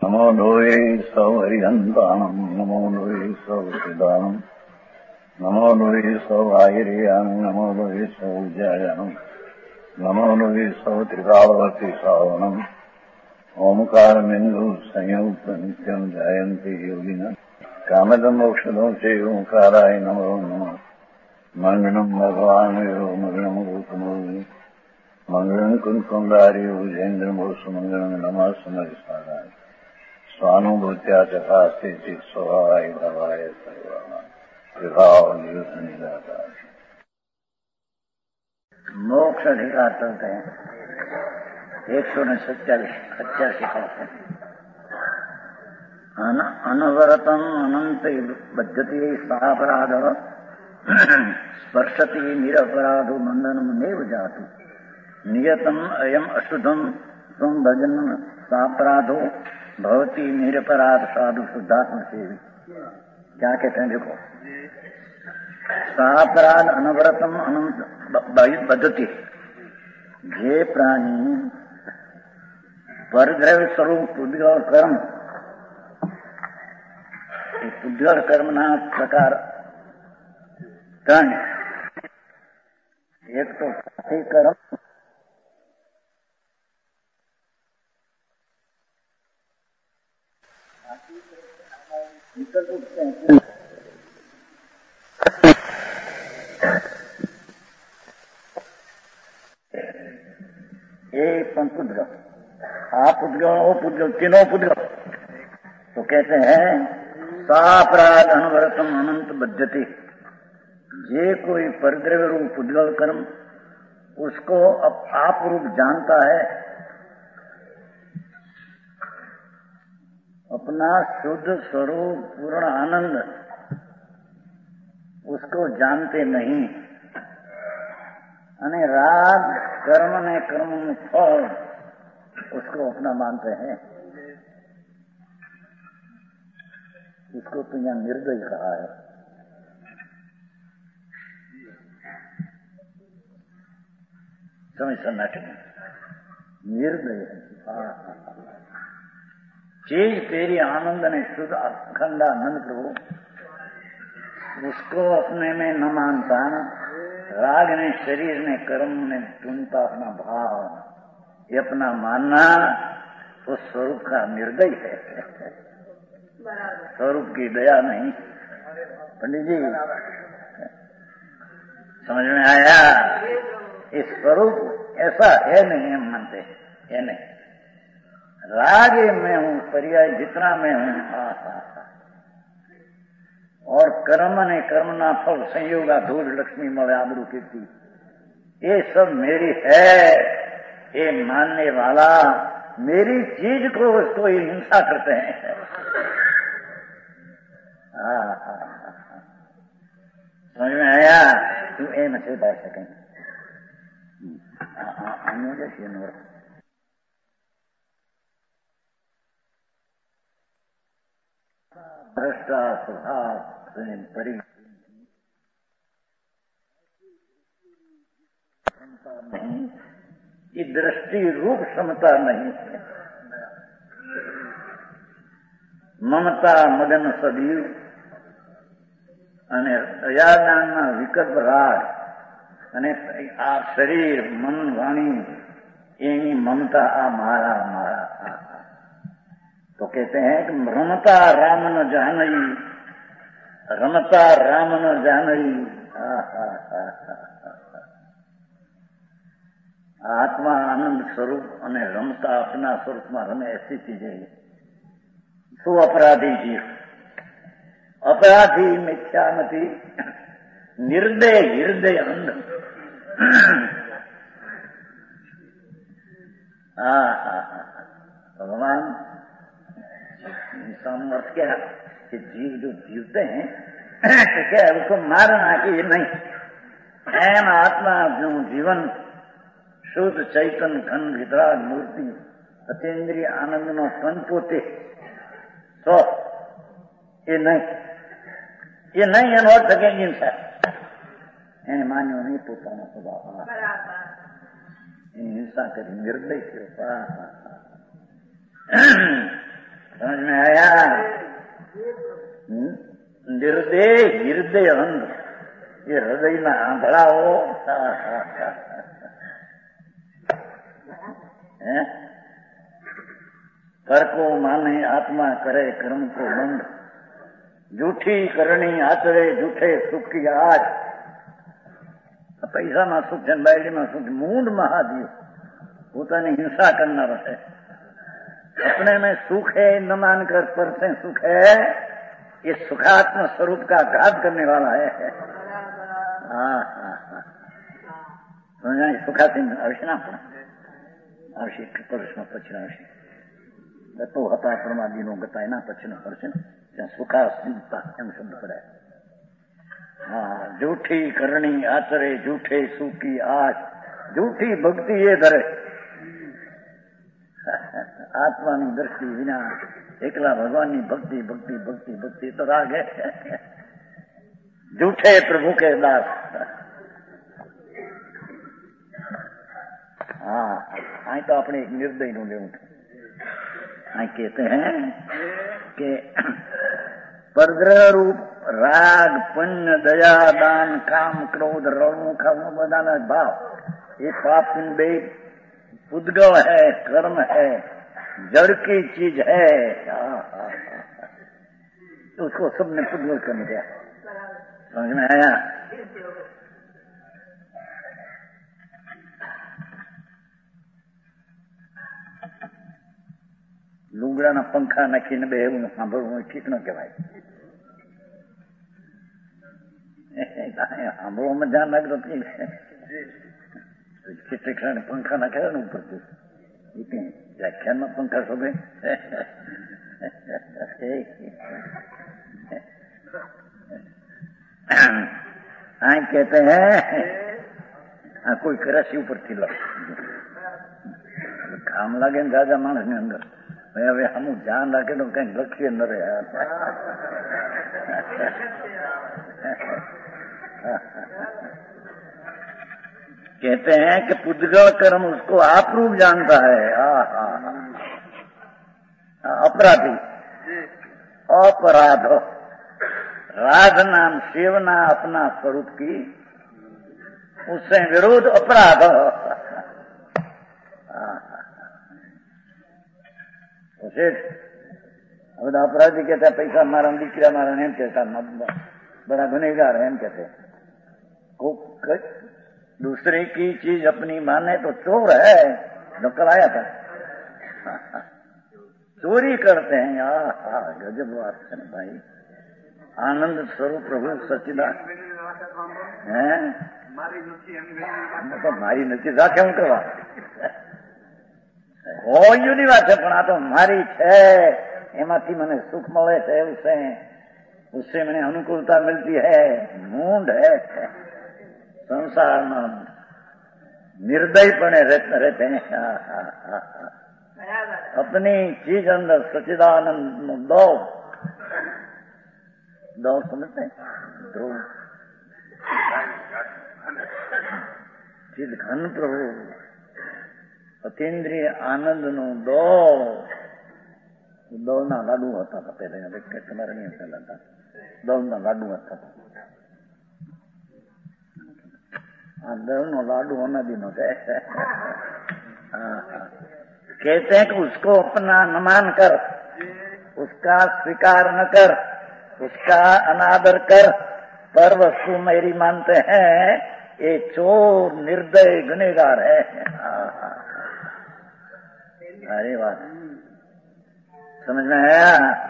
नमो लोये सौहरिहन्ताणम् नमो लोये सौहृदानम् नमो लोये सौभागिर्यानम् नमो लोये सौज्यायानम् नमो लोये सौत्रिकावती सावनम् ओंकारमिन्दु संयुक्त नित्यम् जायन्ति योगिनः कामदम् मोक्षदम् च ओंकाराय नमो नमः मङ्गलम् भगवान् यो मङ्गलम् गौतमोऽयि मङ्गलम् कुन्कुण्डार्यो जयेन्द्रमोसुमङ्गलम् नमः समरिसाराय स्वानुभूत्या चकास्ते चित् स्वभावाय भवाय सर्वाः मोक्ष अधिकार चलते हैं 187 कहते हैं अनवरतम अनंत बद्धति सापराध स्पर्शति निरपराधो मंदनम नेव जातु नियतम अयम अशुद्धम तुम भजन सापराधो भवती निरपराध साधु शुद्धात्म सेवी। क्या कहते हैं देखो, सापराध अनवरतम अनंत बद्धति, ये प्राणी परद्रव्य स्वरूप पुद्गल कर्म पुद्गल कर्म ना प्रकार त्रण, एक तो कर्म निकल उठते हैं ये पुद्गल आप पुद्गल वो पुद्गल तीनों पुद्गल तो कहते हैं सापराध अनवरतम अनंत बद्धति, जे कोई परद्रव्य रूप पुद्गल कर्म उसको आप रूप जानता है, अपना शुद्ध स्वरूप पूर्ण आनंद उसको जानते नहीं, અને રાગ કર્મ ને કર્મનું ફળ उसको अपना मानते हैं, इसको तो यहाँ निर्दय कहा है। समझ सन्नाटे में निर्दय है। चीज तेरी आनंद ने शुद्ध अखंड आनंद प्रभु उसको अपने में न मानता, राग ने शरीर ने कर्म ने ढूंढता अपना भाव, ये अपना मानना उस स्वरूप का निर्दय है, स्वरूप की दया नहीं। पंडित जी समझ में आया? इस स्वरूप ऐसा है नहीं, हम मानते है नहीं। राग में हूँ, पर्याय जितना मैं हूँ, और कर्म ने कर्म ना फल संयोगा धूल लक्ष्मी मवे आबरू कीर्ति, ये सब मेरी है, ये मानने वाला मेरी चीज को उसको हिंसा करते हैं। समझ में आया? तू ए नशे बैठ सकें दृष्टा स्वभाव परि नहीं, ये दृष्टि रूप क्षमता नहीं है। ममता मगन सदीव અને દયાદાનના વિકલ્પ રાગ અને આ શરીર મન વાણી એની મમતા આ મારા મારા तो कहते हैं कि रमता राम न जानई, रमता राम न जानई। आत्मा आनंद स्वरूप અને રમતા अपना स्वरूप में रमे ऐसी चीजें सो अपराधी जीव, अपराधी मिथ्यामति निर्दय हृदय अंध। भगवान समर्थ क्या कि जीव जो जीवते हैं तो क्या है उसको मारना कि ये नहीं, एम आत्मा जो जीवन शुद्ध चैतन घन वितराग मूर्ति अतीन्द्रिय आनंद नो कन पोते तो ये नहीं अनवर सके हिंसा એને માન્યો નહીં પોતાનો સ્વભાવ, એની હિંસા કરી નિર્દય થયો। समझ में आया? निर्दय हृदय अंध, ये हृदय में आंधड़ा हो कर को माने आत्मा करे कर्म को मंद, जूठी करणी आचरे जूठे सुख की आज। पैसा में सुख है, बायडी में सुख, मूड महाजीव પોતાની हिंसा करना है। अपने में सुख है न मानकर पर से सुख है, ये सुखात्म स्वरूप का घात करने वाला है। सुखाती अवश्य अवश्य पुरुषમાં પછી આવશે ગતો હતા પરમાદિનો ગતા એના પછીનો પડશે ને ત્યાં સુખાસ્મિતા એમ શબ્દ પડે। जूठी करणी आचरे जूठे सुखी आज, जूठी भक्ति ये धरे। आत्मा की दृष्टि विना एकला भगवान की भक्ति भक्ति भक्ति भक्ति तो राग है। जूठे प्रभु के दास। हाँ तो अपने एक निर्दय नु ले कहते हैं कि परग्रह रूप राग पुण्य दया दान काम क्रोध रणमुख बधाना भाव, ये पाप बे उद्गव है, कर्म है, जड़ की चीज है। तो उसको सबने पुद्गल कर दिया। समझ में आया? लुगड़ा पंखा नाखी ने बेहू सांभळવું ठीक न कहेवाय। सांभळो में ध्यान लगतो કેટલીક पंखा નાખ્યા ને ઉપરથી व्याख्यान में पंखा शोभे। कहते हैं कोई कराची ऊपर थी लो काम लागे दादा मानस ने अंदर હવે હમ ધ્યાન રાખે તો કઈક લક્ષ્ય ન રહે। कहते हैं कि पुद्गल कर्म उसको आप रूप जानता है। अपराधी अपराध राध नाम सेवना अपना स्वरूप की, उससे विरोध अपराध। બધા अपराधी कहता है पैसा मारा दीकरा मारा एम कहता बड़ा गुनेगार है एम कहते। दूसरे की चीज अपनी माने तो चोर है। नकल आया था चोरी करते हैं। गजब बात है भाई। आनंद स्वरूप प्रभु सच्चिदानंद है तो मारी नथी राखे हूँ करवा होयुनी बात है, પણ આ તો મારી છે, એમાંથી મને સુખ મળે છે, उससे मैंने अनुकूलता मिलती है। मूंड है संसार में निर्दयपणे रहते हैं। अपनी चीज अंदर सच्चिदानंद दो समझते हैं, ध्रुव चिद घन प्रभु अतीन्द्रिय आनंद नो दो ना लाडू होता था पहले, तुम्हारे नहीं होता था, दो ना लाडू होता था। दो नो लाडू होना दिन होता है। कहते हैं कि उसको अपना न मान कर, उसका स्वीकार न कर, उसका अनादर कर, पर वस्तु मेरी मानते हैं, ये चोर निर्दय गुनहगार है। अरे बात समझ में आया?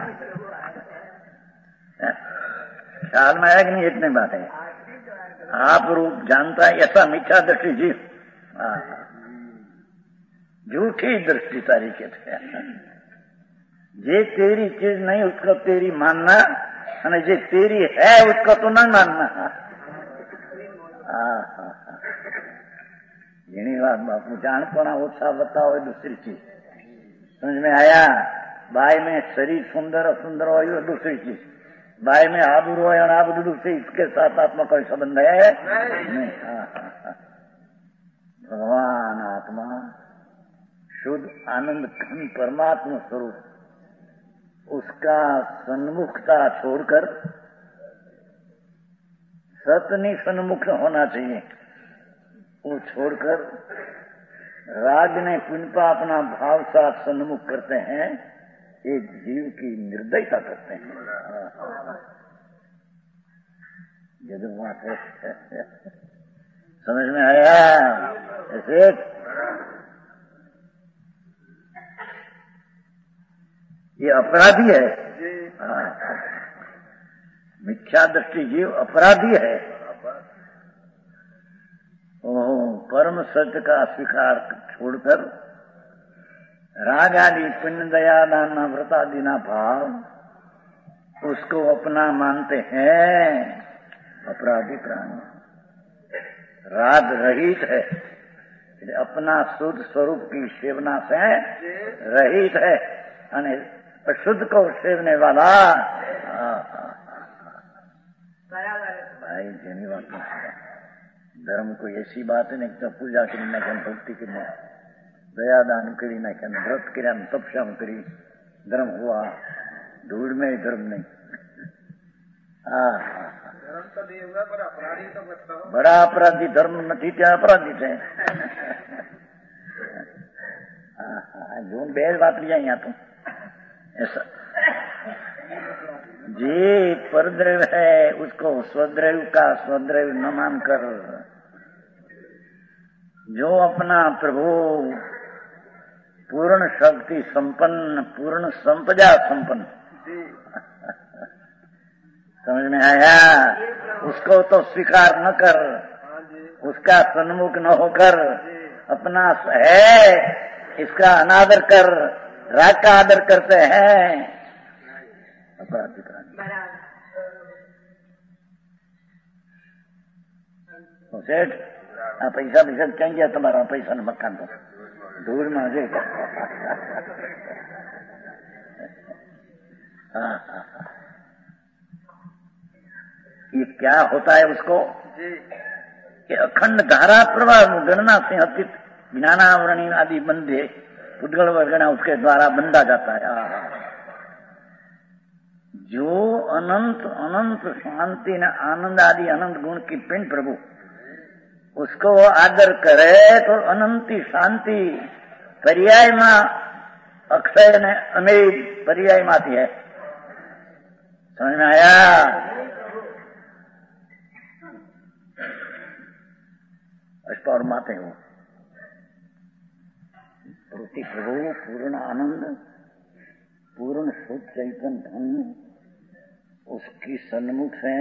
ख्याल में आया कि नहीं? इतनी बात है। आप रूप जानता है ऐसा मिथ्या दृष्टि जीव, झूठी दृष्टि तारी कहते हैं। जे तेरी चीज नहीं उसको तेरी मानना, અને જે तेरी है उसको तो न मानना। જેની વાત બાપુ જાણપણા ઓછા બતાવો दूसरी चीज। समझ में आया? बाई में शरीर सुंदर असुंदर हो दूसरी चीज, बाई में आबरू हो आबरू दूसरी, इसके साथ आत्मा कोई संबंध है नहीं। भगवान आत्मा शुद्ध आनंद घन परमात्मा स्वरूप उसका सन्मुखता छोड़कर सतनी सन्मुख होना चाहिए, वो छोड़कर राग ने पुनपा अपना भाव साथ सन्मुख करते हैं, ये जीव की निर्दयता करते हैं। जब बात है समझ में आया? ऐसे ये अपराधी है, मिथ्या दृष्टि जीव अपराधी है। परम सत्य का स्वीकार छोड़कर राग आदि पुण्य दया दान व्रत आदि ना भाव उसको अपना मानते हैं, अपराधी प्राणी। राग रहित है, अपना शुद्ध स्वरूप की सेवना से रहित है, अशुद्ध को सेवने वाला। भाई जेनी बात धर्म को ऐसी बात नहीं तो पूजा करी ना क्या, भक्ति की नहीं, दया दान करी ना क्या, व्रत करिया तपस्या करी, धर्म हुआ। धूड़ में धर्म नहीं। धर्म तो नहीं हुआ पर अपराधी तो बचता हो। बड़ा अपराधी धर्म नहीं क्या अपराधी थे। जो बेल बात लिया यहाँ तो ऐसा जी परद्रव्य है, उसको स्वद्रव्य का स्वद्रव्य न मानकर जो अपना प्रभु पूर्ण शक्ति संपन्न, पूर्ण संपदा संपन्न, समझ में आया? उसको तो स्वीकार न कर, उसका सन्मुख न होकर अपना है इसका अनादर कर, राग का आदर करते हैं, अपराधी प्राणी। सेठ पैसा पैसा चाहिए तुम्हारा, पैसा न मकान तो दूर में आ जाएगा। ये क्या होता है उसको कि अखंड धारा प्रवाह गणना से अतीत ज्ञानावरणी आदि बंधे पुद्गल वर्गना उसके द्वारा बंधा जाता है। जो अनंत अनंत शांति न आनंद आदि अनंत गुण की पिंड प्रभु उसको आदर करे तो अनंती शांति पर्याय में अक्षय ने अमेय पर्याय माती है। समझ में आया? और माते हो प्रति प्रभु पूर्ण आनंद, पूर्ण शुद्ध चैतन्य धन उसकी सन्मुख से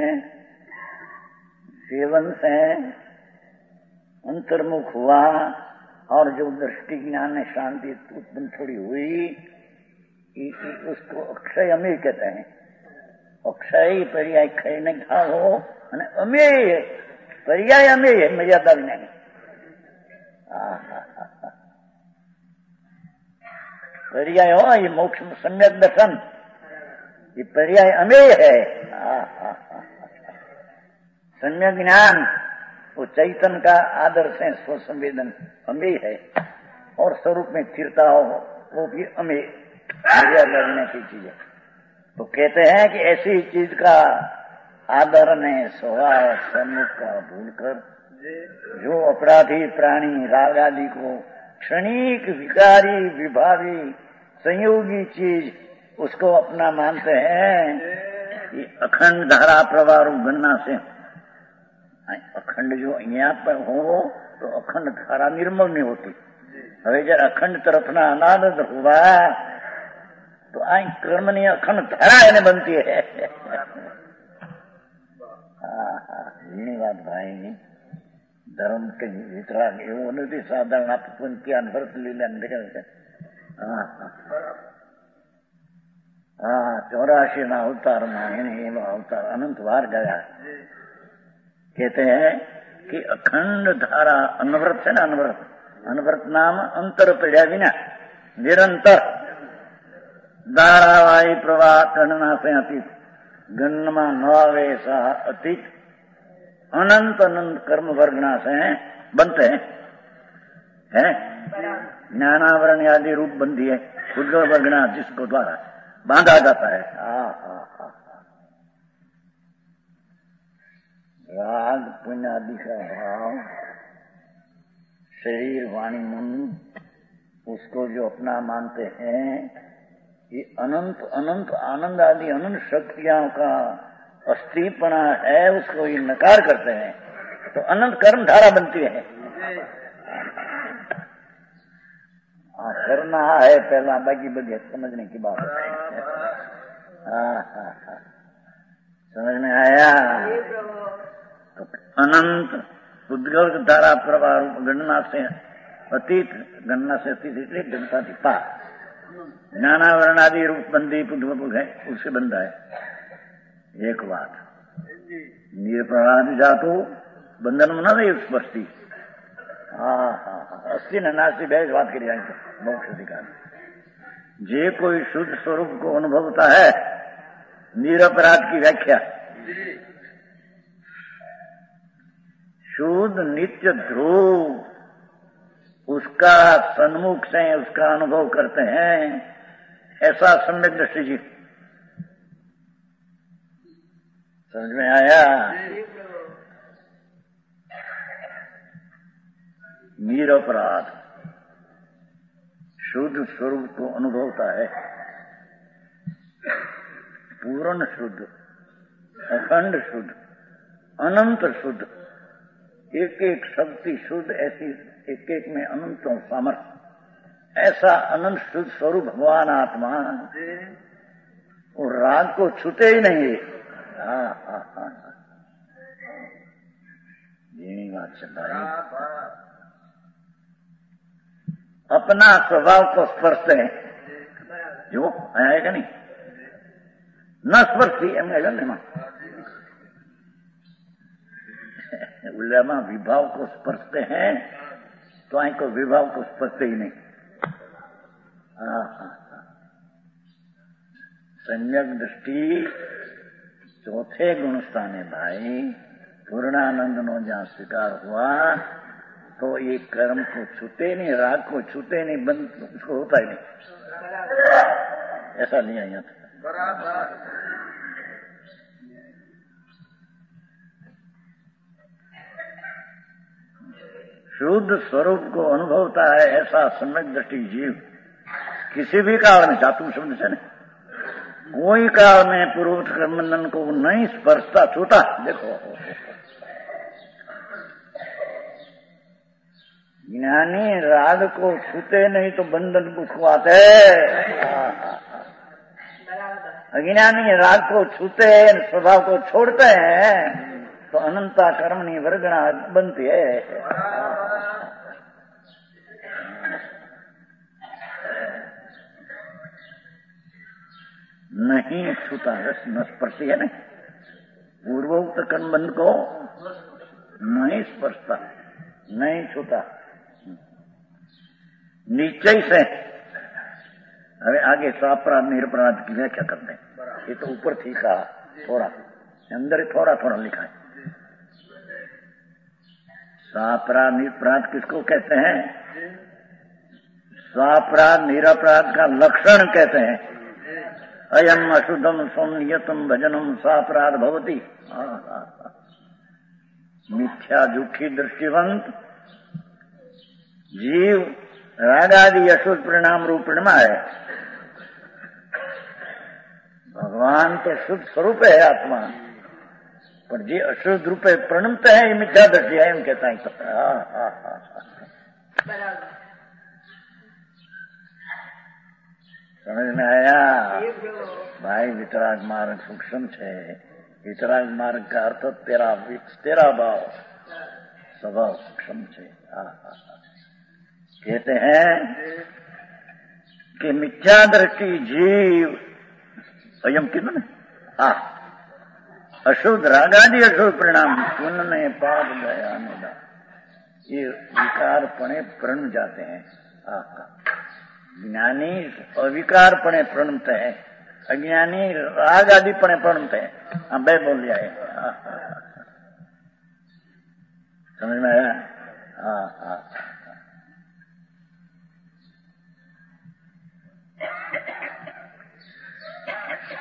सेवन से अंतर्मुख हुआ, और जो दृष्टि ज्ञान शांति उत्पन्न थोड़ी हुई उसको अक्षय अमेय कहते हैं। अक्षय पर्याय क्षय नहीं था हो, अमेय पर्याय अमेय है, मर्यादा भी नहीं। पर्याय हो ये मोक्ष सम्यक दर्शन, ये पर्याय अमेय है। सम्यक ज्ञान वो चैतन्य का आदर से स्वसंवेदन अमेय है, और स्वरूप में स्थिरता हो वो भी अमेय, मर्यादा लेने की चीज है। तो कहते हैं कि ऐसी चीज का आदर ने स्वभाव सम्मुख का भूलकर जो अपराधी प्राणी राग आदि को क्षणिक विकारी विभावी संयोगी चीज उसको अपना मानते हैं, ये अखंड धारा प्रवाह गणना से अखंड जो यहाँ पर हो तो अखंड धारा निर्मल नहीं होती। હવે जरा अखंड तरफ ना अनादर हुआ तो आई कर्म नहीं अखंड धारा એને बनती है। ये बात भाई धर्म के वितराग એવું નથી સાધારણ આપણ ત્યાં ભરત લીલા નીકળે છે। 84 ના અવતારમાં એને એનો અવતાર અનંત વાર ગયા। कहते हैं कि अखंड धारा अनवरत है ना, अनवरत अनवरत नाम अंतर पड़ा बिना निरंतर धारावाही प्रवाह गणना से अतीत गणना नवावे सा अतीत अनंत अनंत कर्म वर्गना से बनते हैं। ज्ञानावरण आदि रूप बंधी है उद्गल वर्गना जिसको द्वारा बांधा जाता है। राग पुण्यादि का भाव शरीर वाणी मन उसको जो अपना मानते हैं, ये अनंत अनंत आनंद आदि अनंत शक्तियों का अस्थिपना है, उसको ये नकार करते हैं तो अनंत कर्म धारा बनती है। करना है पहला, बाकी बढ़िया समझने की बात है। समझ में आया? तो अनंत उद्गर्भ धारा प्रवाह गणना से अतीत, गणना से अतीत इसलिए गणता थी पार। ज्ञानावरण आदि रूप बंदी पुद्भ है, उससे बंधा है। एक बात निरपराध जातो बंधन में नहीं स्पर्शी। अस्सी ननासी बैस बात करी जाएंगे मोक्ष अधिकार। जे कोई शुद्ध स्वरूप को अनुभवता है, निरपराध की व्याख्या शुद्ध नित्य ध्रुव, उसका सन्मुख से उसका अनुभव करते हैं, ऐसा सम्यक दृष्टि जी। समझ में आया? निरपराध शुद्ध स्वरूप को अनुभवता है, पूर्ण शुद्ध, अखंड शुद्ध, अनंत शुद्ध, एक एक शक्ति शुद्ध, ऐसी एक एक में अनंत सामर्थ्य, ऐसा अनंत शुद्ध स्वरूप भगवान आत्मा और राग को छूते ही नहीं। यही बात चल रही है। अपना स्वभाव को स्पर्शते हैं जो आएगा नहीं, न स्पर्शी एम उल्लेमा विभाव को स्पर्शते हैं तो आई को विभाव को स्पर्शते ही नहीं। सम्यक दृष्टि चौथे गुण स्थाने भाई पूर्णानंद नो जहां स्वीकार हुआ तो ये कर्म को छूते नहीं, राग को छूते नहीं, बंद उसको होता ही नहीं। ऐसा नहीं है यहाँ बराबर। शुद्ध स्वरूप को अनुभवता है ऐसा सम्यक दृष्टि जीव किसी भी काल में, चातु शब्द से नहीं, कोई काल में पूर्वोत्तर कर्मबंधन को नहीं स्पर्शता छूता। देखो ज्ञानी राग को छूते नहीं तो बंधन उसको आते। अज्ञानी राग को छूते स्वभाव को छोड़ते हैं तो अनंता कर्मणी वर्गणा बनती है। नहीं छूता न स्पर्शी है, नहीं पूर्वोक्त कर्मबंध को नहीं स्पर्शता, नहीं छूता, निश्चय से। अरे आगे सापराध निरपराध की व्याख्या करते हैं, ये तो ऊपर थी कहा, थोड़ा अंदर थोड़ा थोड़ा लिखा है। सापराध निरपराध किसको कहते हैं? सापराध निरपराध का लक्षण कहते हैं। अयम अशुद्धम सौम्यतम भजनम सापराध भवती। मिथ्या दुखी दृष्टिवंत जीव रागादि अशुद्ध परिणाम रूप प्रणमा है। भगवान तो शुद्ध स्वरूप है आत्मा, पर जी अशुद्ध रूप प्रणमते हैं, ये मिथ्या दृष्टि है, हम कहता है। समझ में आया भाई? वितराग मार्ग सूक्ष्म है। वितराग मार्ग का अर्थ तेरा भाव स्वभाव सूक्ष्म है। कहते हैं कि मिथ्या दृष्टि जीव स्वयं किन अशुद्ध रागादि अशुद्ध परिणाम पुण्य पाप गया निदा, ये विकारपणे प्रण जाते हैं। ज्ञानी अविकारपणे प्रणमते हैं, अज्ञानी राग आदिपणे प्रणमते हैं। हम बे बोल लिया है। समझ में आया?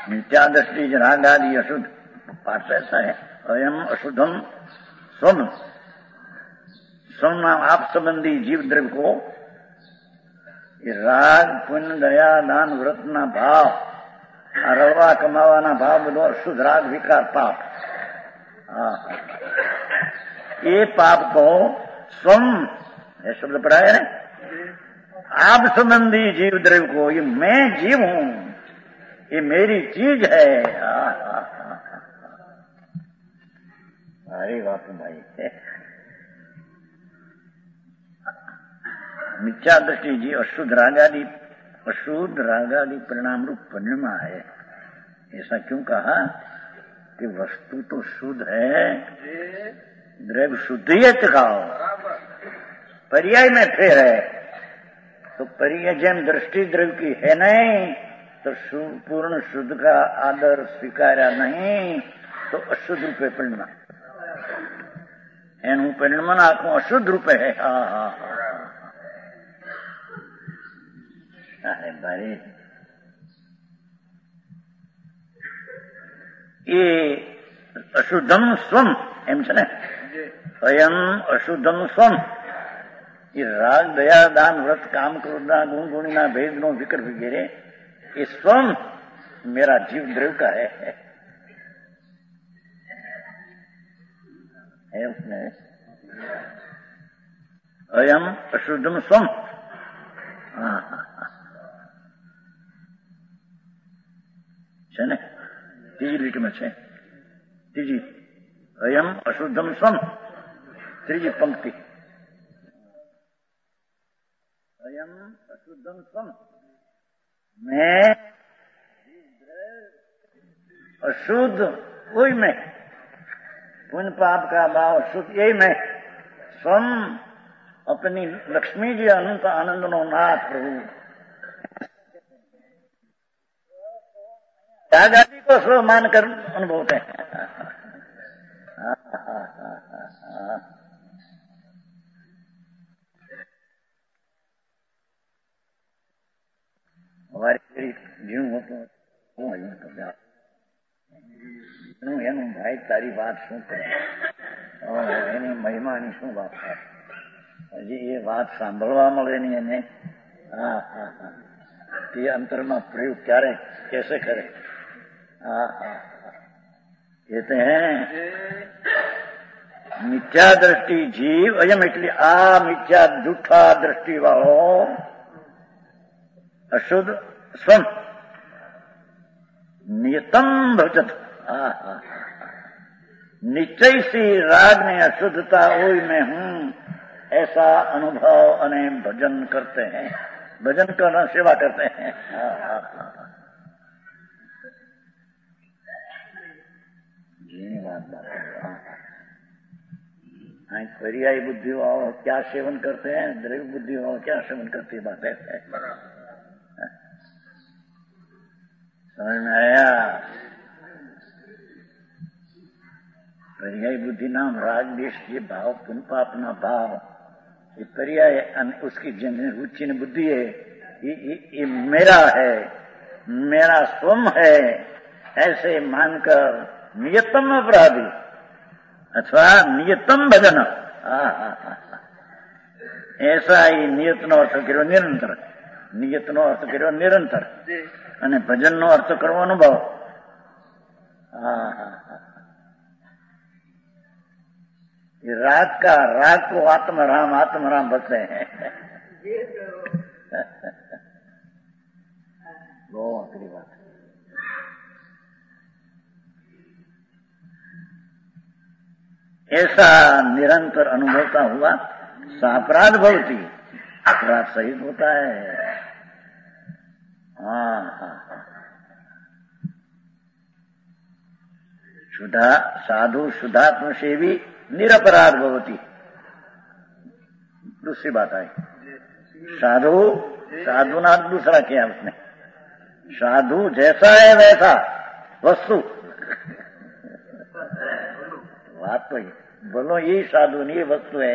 मिथ्या दृष्टि राग आदि अशुद्ध पाठ ऐसा है। अयम अशुद्धम स्वम, स्वम नाम आप संबंधी जीव द्रव्य को राग पुण्य दया दान व्रत ना भाव, रलवा कमावाना भाव બધો अशुद्ध राग विकार पाप, ये पाप को स्वम, ये शब्द पढ़ा है ना, आप संबंधी जीव द्रव्य को, ये मैं जीव हूं, ये मेरी चीज है। अरे बापू भाई, मिथ्या दृष्टि जी अशुद्ध रागादि परिणाम रूप परिणमा है। ऐसा क्यों कहा कि वस्तु तो शुद्ध है, द्रव्य शुद्ध ही है, टिकाओ पर्याय में फिर है, तो पर्याय जेम दृष्टि द्रव्य की है नहीं, तो पूर्ण शुद्ध का आदर स्वीकार्या नहीं, तो अशुद्ध रूपे परिणमा, एनु परिणमन आंखों अशुद्ध रूपे है। अरे भाई, ये अशुद्धम स्वम एम छे ने, अयम अशुद्धम स्वम, ये राग दया दान व्रत काम क्रोधना गुण गुणीना भेद नो विकर वगैरह, ये स्वम मेरा जीव द्रव्य का है उसमें। अयम अशुद्धम स्वम, છે ને, ત્રીજી લીટીમાં છે, ત્રીજી અયમ અશુદ્ધમ સ્વમ, ત્રીજી પંક્તિ અયમ અશુદ્ધમ સ્વમ, मैं अशुद्ध वही मैं, पुण्य पाप का भाव शुद्ध यही मैं, स्वम अपनी लक्ष्मी जी अनंत आनंद नो नाथ प्रभु, त्याग आदि को स्व मानकर अनुभवते हैं। हमारी जीव होतो એનું ભાઈ તારી વાત શું કરે, એની મહિમાની શું વાત છે, હજી એ વાત સાંભળવા મળે નહીં એને, તે અંતરમાં પ્રયોગ ક્યારે कैसे करे। कहते हैं मिथ्या दृष्टि जीव अयम એટલે આ मिथ्या जूठा दृष्टि वालो अशुद्ध स्वम नियतम भजत, निश्चय से राग ने अशुद्धता ओई मैं हूं ऐसा अनुभव अने भजन करते हैं, भजन करना सेवा करते हैं। पर्यायी बुद्धि वालों क्या सेवन करते हैं, द्रव्य बुद्धि वालों क्या सेवन करती है, बात है। समझ में आया? पर्यायी बुद्धि नाम राग देश के भाव पुण्य पाप ना भाव, ये पर्याय उसकी जिन रुचि ने बुद्धि है, ये मेरा है, मेरा स्वम है, ऐसे मानकर नियतम अपराधी अथवा नियतम भजन, ऐसा ही नियत नो अर्थ कर्यो निरंतर, नियत नो अर्थ कर्यो निरंतर અને ભજન નો અર્થ કરવો અનુભવ। ये राग को आत्मराम बसते हैं। बहुत अच्छी बात। ऐसा निरंतर अनुभवता हुआ सापराध भवती, अपराध सहित होता है। शुद्धा साधु शुद्धात्म सेवी निरपराध भवती, दूसरी बात आई। साधु ना दूसरा किया उसने, साधु जैसा है वैसा वस्तु, बात तो बोलो ये साधु नहीं ये वस्तु है।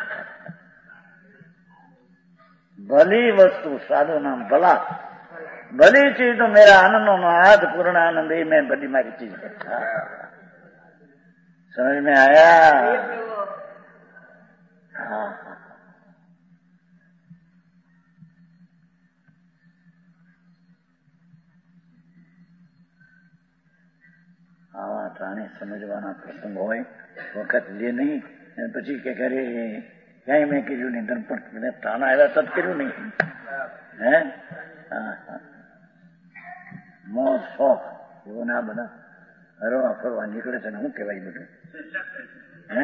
भली वस्तु साधु नाम भला, भली चीज तो मेरा आनंदो नाथ पूर्ण आनंद ही में बड़ी मारी चीज है। समझ में आया? हाँ આવા ટાણે સમજવાના પ્રસંગ હોય વખત જે નહીં પછી કે કરે ક્યાંય મેં કર્યું નહીં પણ ટાણા આવ્યા તદ કર્યું નહીં હે મો શોખ એવો ના બધા હરવા ફરવા નીકળે છે ને શું કહેવાય બધું હે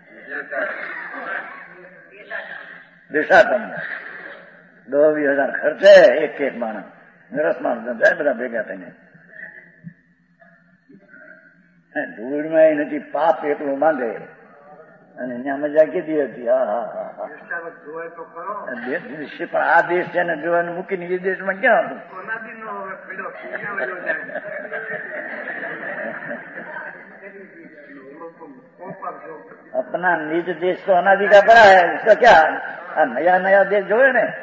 દેશાટન 10,000 ખર્ચે એક માણસ રસમાં જાય બધા ભેગા થઈને ધૂળમાં નથી પાપ એટલું બાંધે અને ત્યાં મજા કીધી હતી. પણ આ દેશ છે ને જોવાનું મૂકીને એ દેશમાં ક્યાં હતું? अपना निज देश तो अनादि का बड़ा है, इसका क्या नया नया देश जो है ने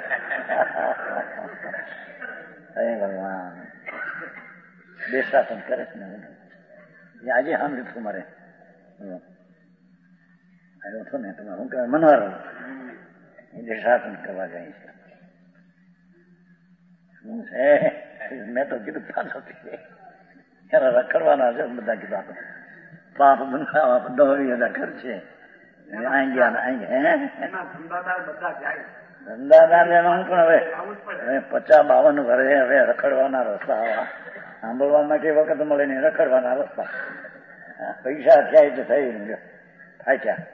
अरे भगवान देशासन करे આજે સાંભળ્યું હતું મારે આવ્યો હતો ને તમે શું કહેવાય મનોહર એ દેશાસન કરવા જાય છે. શું છે મેં તો કીધું પાછો રખડવાના છે બધા કીધું આપણે પાપ બનાવવા 10,000 ખર્ચે અહીં ગયા અહીં ધંધાદાર એમાં શું પણ હવે 50-52 ઘરે હવે રખડવાના રસ્તા આવા સાંભળવામાં કઈ વખત મળે નહીં રખડવાના રસ્તા પૈસા થાય તો થઈ થાય ક્યાં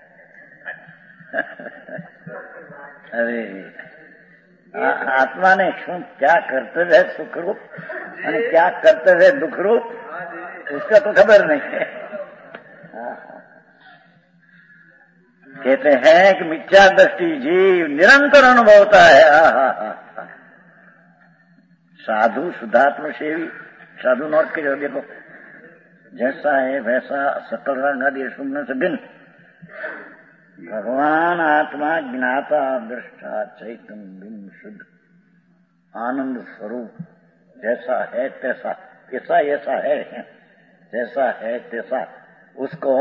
અરે આત્મા ને શું ક્યાં કર્તવ્ય है सुखरूप અને ક્યાં કર્તવ્ય है दुखरूप उसका तो खबर नहीं है. कहते हैं कि मिथ्या दृष्टि जीव निरंतर अनुभवता है. साधु शुद्धात्म सेवी साधु नोट के जो देखो जैसा है वैसा सकल रंग आदि सुनने से भिन्न भगवान आत्मा ज्ञाता दृष्टा चैतन्य बिंब शुद्ध आनंद स्वरूप जैसा है तैसा ऐसा ऐसा है जैसा है तैसा उसको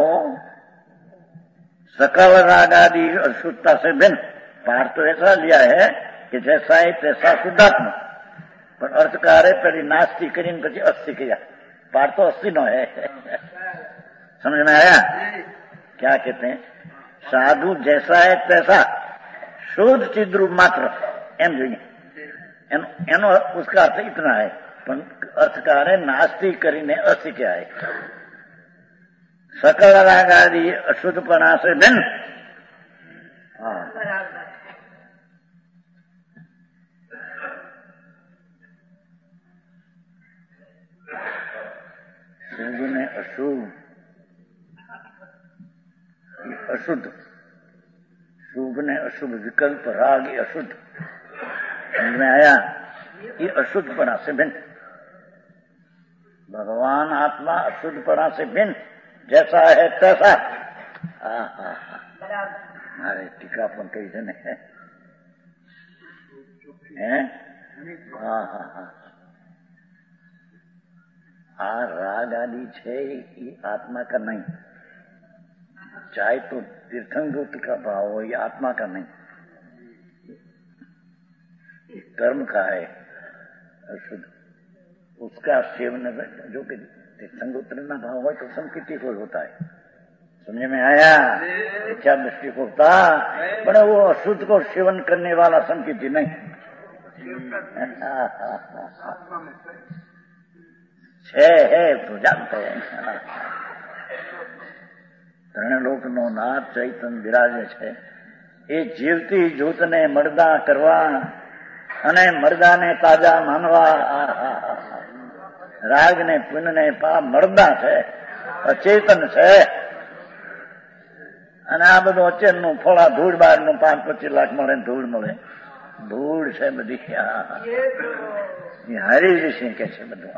सकल राग आदि अशुद्धता से भिन्न पार तो ऐसा लिया है कि जैसा है तैसा शुद्धात्मा पर अर्थकार है पहले नास्ती करीन पची अस्थि किया पार तो अस्थि नो है. समझ में आया? क्या कहते हैं साधु जैसा है तैसा शुद्ध चिद्रूप मात्र एम જોઈએ એનો उसका अर्थ इतना है પણ अर्थकार है नास्ती करीने अस्थि क्या है सकल राग आदि अशुद्धपना से भिन्न. हाँ शुभ ने अशुभ अशुद्ध शुभ ने अशुभ विकल्प राग ये अशुद्ध समझ में आया? ये अशुद्धपना से भिन्न भगवान आत्मा अशुद्धपना से भिन्न जैसा है तैसा. अरे टीका पण कही છે ને आ राग आदि है ये आत्मा का नहीं चाहे तो तीर्थंगत का भाव हो ये आत्मा का नहीं कर्म का है अशुद्ध उसका सेवन जो कि तीर्थंगोत्र ना भाव हो तो संकिति को होता है. समझ में आया? इच्छा दृष्टि को होता पर वो अशुद्ध को सेवन करने वाला संकिति नहीं है तो जानते हैं. ત્રણલોક નો નાથ ચૈતન બિરાજે છે એ જીવતી જૂથને મરદા કરવા અને મરદાને તાજા માનવા રાગને પુણ્યને પાપ મરદા છે અચેતન છે અને આ બધું અચેતનનું ફળ આ ધૂળ બહારનું 5-25 લાખ મળે ધૂળ મળે ધૂળ છે બધી હરી ઋષિ કે છે બધું.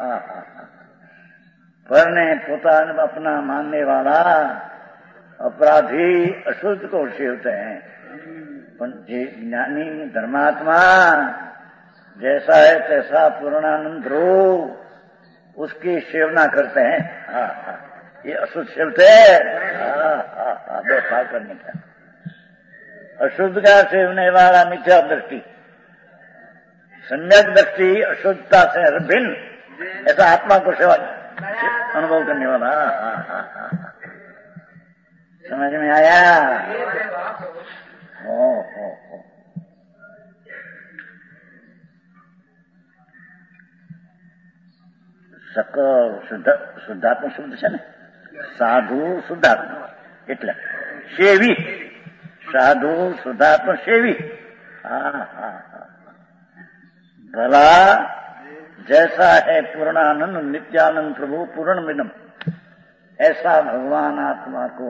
परने પોતાને अपना मानने वाला अपराधी अशुद्ध को सेवते हैं पण जे ज्ञानी धर्मात्मा जैसा है तैसा पूर्णानंद रूप उसकी सेवना करते हैं। हाँ हाँ, ये अशुद्ध सेवते व्यवहार करने का। अशुद्ध का सेवने वाला मिथ्या दृष्टि, सम्यक दृष्टि अशुद्धता से भिन्न, ऐसा आत्मा को सेवा अनुभव करने वाला। समझ में आया? हो। सकल શુદ્ધાત્મા શબ્દ છે ને, સાધુ શુદ્ધાત્મા એટલે સેવી, સાધુ શુદ્ધાત્મા સેવી। भला जैसा है पूर्णानंद नित्यानंद प्रभु पूर्ण मिदम, ऐसा भगवान आत्मा को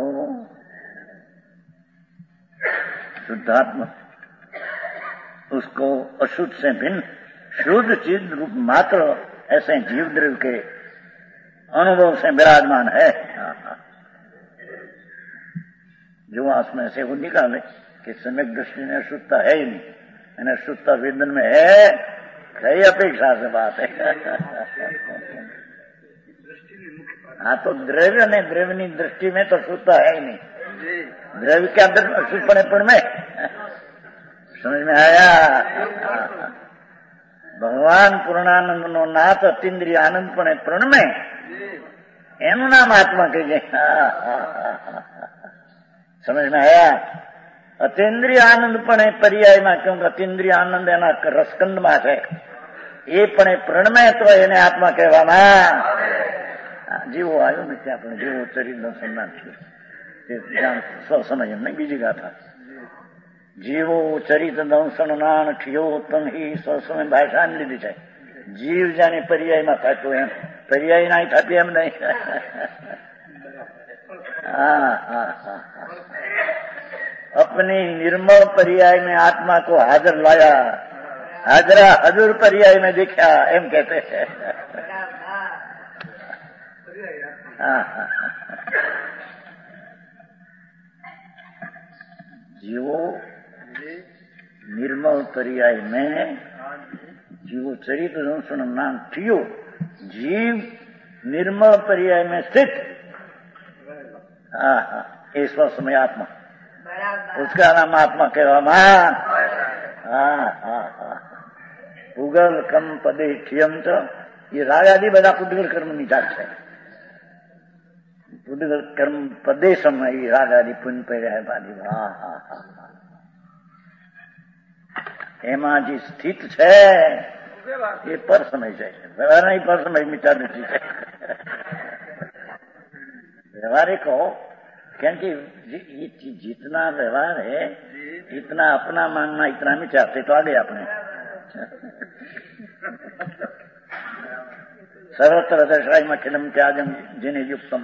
शुद्धात्मा, उसको अशुद्ध से भिन्न शुद्ध चीज रूप मात्र ऐसे जीव द्रव्य के अनुभव से विराजमान है। जो उसमें से वो निकाले कि सम्यक दृष्टि में अशुद्धता है ही नहीं, मैंने अशुद्धता वेदन में है, कई अपेक्षा से बात है। हाँ, तो द्रव्य ने द्रव्यनी दृष्टि में तो अशुद्धता है ही नहीं, द्रव्य क्या अशुद्धपणे में समझ में आया? ભગવાન પૂર્ણાનંદનો નાથ અતિન્દ્રિય આનંદપણે પ્રણમે, એનું નામ આત્મા કહીએ। સમજ में आया? અતિન્દ્રિય આનંદપણે પર્યાયમાં, ક્યોંકि અતિન્દ્રિય આનંદ એના રસકંદમાં છે, એ પણ પ્રણમે તો એને આત્મા કહેવામાં। જીવો આવ્યો નથી આપણે, જીવો ચરિત્ર સંધાન સમજ નહીં, બીજી ગાથા। जीवो चरित दंशन नान ठियो तन ही स्वस्वयं भाषा लीधी है। जीव जाने पर्याय में थतो एम, पर्याय नहीं थती एम नहीं। अपनी निर्मल पर्याय में आत्मा को हाजिर लाया, हाजरा हजूर पर्याय में देखा, एम कहते हैं। जीवो निर्मल पर्याय में, जीवो चरित्र दंशन नाम ठियो, जीव निर्मल पर्याय में स्थित, ईश्वर समय आत्मा, उसका नाम आत्मा कहवा। पुगल कम पदे ठियम च, ये राग आदि बधा पुद्गल कर्म निचार है। पुद्गल कर्म पदे समय राग आदि पुण्य पे है बादी। એમાં જે સ્થિત છે એ પર સમય જાય છે, વ્યવહાર નહીં પર સમય મિટા નથી છે। व्यवहारिक हो, क्योंकि जितना व्यवहार है इतना अपना मानना, इतना विचारते तो आगे अपने सर्वत्र दशाई मखिलम त्यागम जिन्हें युक्तम।